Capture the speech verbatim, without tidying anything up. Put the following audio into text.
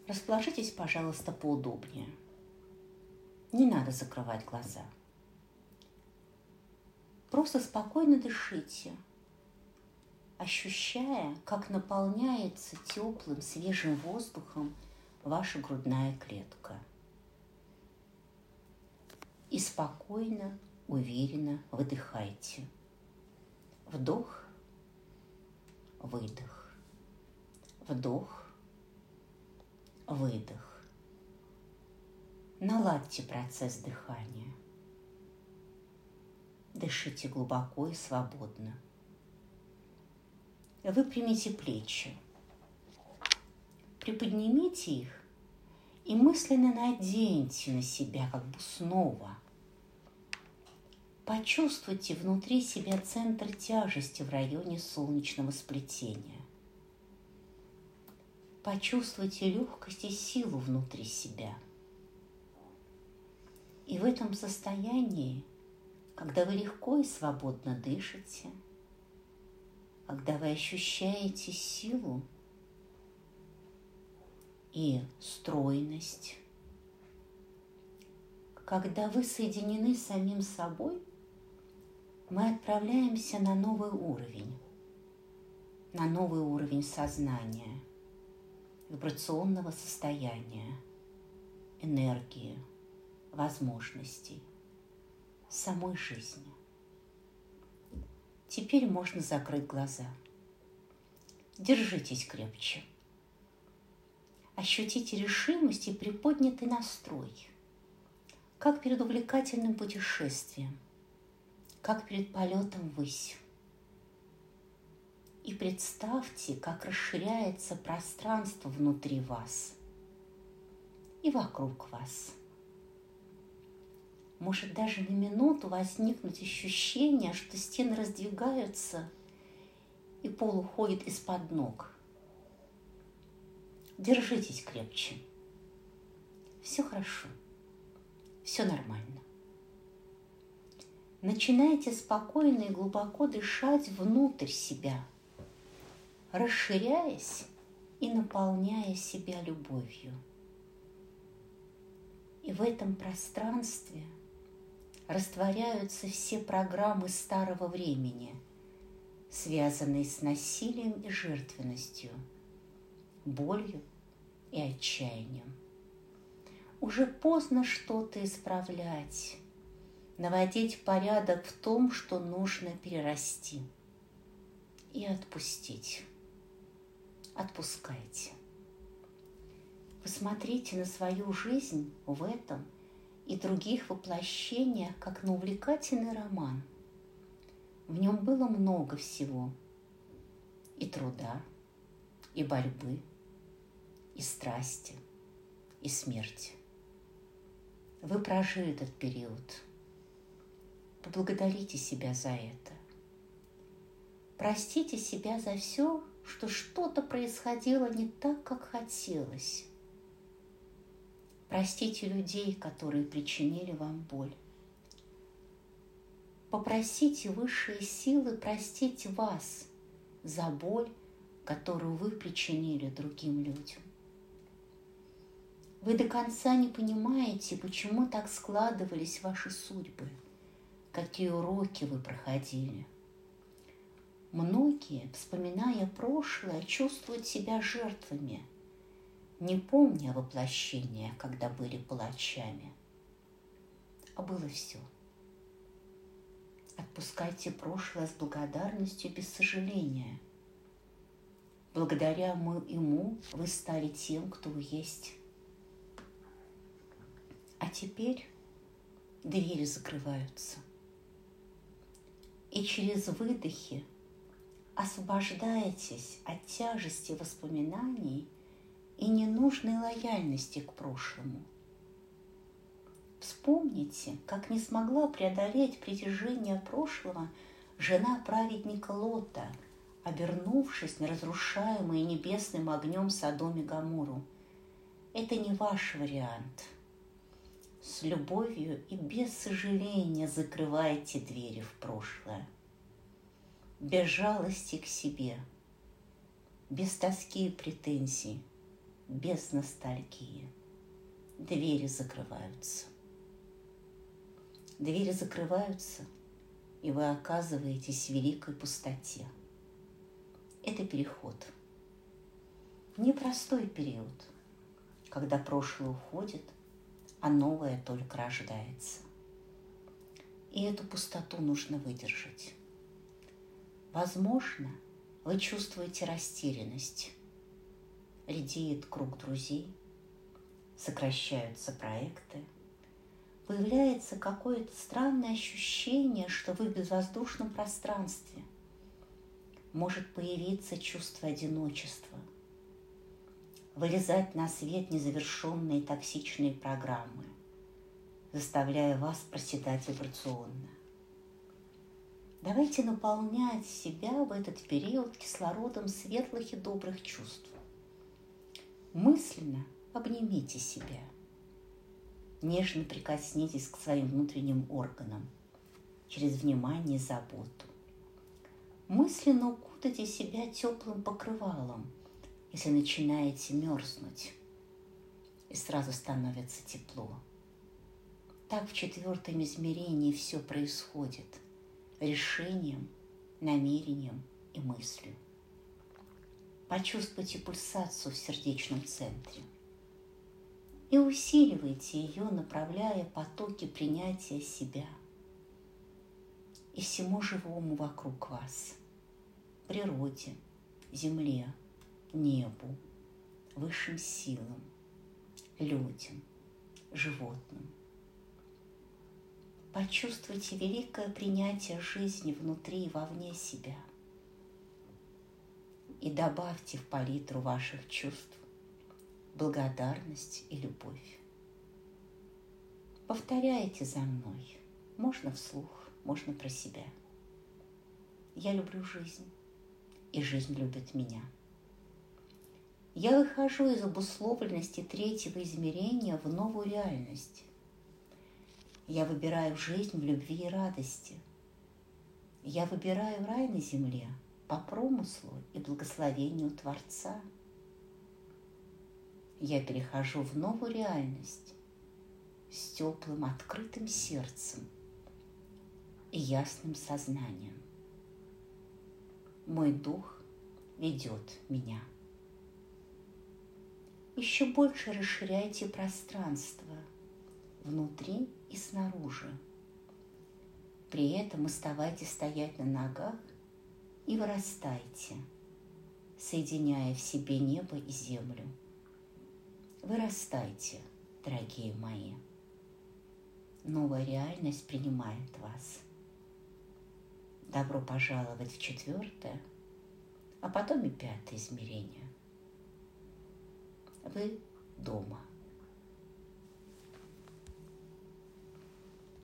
Расположитесь, пожалуйста, поудобнее. Не надо закрывать глаза. Просто спокойно дышите, ощущая, как наполняется теплым, свежим воздухом ваша грудная клетка. И спокойно, уверенно выдыхайте. Вдох, выдох, вдох, выдох. Наладьте процесс дыхания. Дышите глубоко и свободно. Выпрямите плечи. Приподнимите их и мысленно наденьте на себя как бы снова. Почувствуйте внутри себя центр тяжести в районе солнечного сплетения. Почувствуйте легкость и силу внутри себя. И в этом состоянии, когда вы легко и свободно дышите, когда вы ощущаете силу и стройность, когда вы соединены с самим собой, мы отправляемся на новый уровень, на новый уровень сознания, вибрационного состояния, энергии, возможностей, самой жизни. Теперь можно закрыть глаза. Держитесь крепче. Ощутите решимость и приподнятый настрой, как перед увлекательным путешествием, как перед полетом ввысь. И представьте, как расширяется пространство внутри вас и вокруг вас. Может даже на минуту возникнуть ощущение, что стены раздвигаются и пол уходит из-под ног. Держитесь крепче. Все хорошо. Все нормально. Начинайте спокойно и глубоко дышать внутрь себя, расширяясь и наполняя себя любовью. И в этом пространстве растворяются все программы старого времени, связанные с насилием и жертвенностью, болью и отчаянием. Уже поздно что-то исправлять, наводить порядок в том, что нужно перерасти, и отпустить. Отпускайте. Посмотрите на свою жизнь в этом и других воплощениях, как на увлекательный роман. В нем было много всего. И труда, и борьбы, и страсти, и смерти. Вы прожили этот период. Поблагодарите себя за это. Простите себя за все, что что-то происходило не так, как хотелось. Простите людей, которые причинили вам боль. Попросите высшие силы простить вас за боль, которую вы причинили другим людям. Вы до конца не понимаете, почему так складывались ваши судьбы, какие уроки вы проходили. Многие, вспоминая прошлое, чувствуют себя жертвами, не помня воплощения, когда были палачами. А было все. Отпускайте прошлое с благодарностью, без сожаления. Благодаря ему вы стали тем, кто вы есть. А теперь двери закрываются. И через выдохи освобождаетесь от тяжести воспоминаний и ненужной лояльности к прошлому. Вспомните, как не смогла преодолеть притяжение прошлого жена праведника Лота, обернувшись на разрушаемый небесным огнем Содом и Гоморру. Это не ваш вариант. С любовью и без сожаления закрывайте двери в прошлое. Без жалости к себе, без тоски и претензий. без ностальгии. Двери закрываются. Двери закрываются, и вы оказываетесь в великой пустоте. Это переход. Непростой период, когда прошлое уходит, а новое только рождается. И эту пустоту нужно выдержать. Возможно, вы чувствуете растерянность. Редеет круг друзей, сокращаются проекты. Появляется какое-то странное ощущение, что вы в безвоздушном пространстве. Может появиться чувство одиночества. Вылезать на свет незавершенные токсичные программы, заставляя вас проседать вибрационно. Давайте наполнять себя в этот период кислородом светлых и добрых чувств. Мысленно обнимите себя. Нежно прикоснитесь к своим внутренним органам через внимание и заботу. Мысленно укутайте себя теплым покрывалом, если начинаете мерзнуть, и сразу становится тепло. Так в четвертом измерении все происходит решением, намерением и мыслью. Почувствуйте пульсацию в сердечном центре и усиливайте ее, направляя потоки принятия себя и всему живому вокруг вас, природе, земле, небу, высшим силам, людям, животным. Почувствуйте великое принятие жизни внутри и вовне себя и добавьте в палитру ваших чувств благодарность и любовь. Повторяйте за мной, можно вслух, можно про себя. Я люблю жизнь, и жизнь любит меня. Я выхожу из обусловленности третьего измерения в новую реальность. Я выбираю жизнь в любви и радости. Я выбираю рай на земле по промыслу и благословению Творца. Я перехожу в новую реальность с теплым, открытым сердцем и ясным сознанием. Мой дух ведет меня. Еще больше расширяйте пространство внутри и снаружи. При этом оставайтесь стоять на ногах и вырастайте, соединяя в себе небо и землю. Вырастайте, дорогие мои. Новая реальность принимает вас. Добро пожаловать в четвертое, а потом и пятое измерение. Вы дома.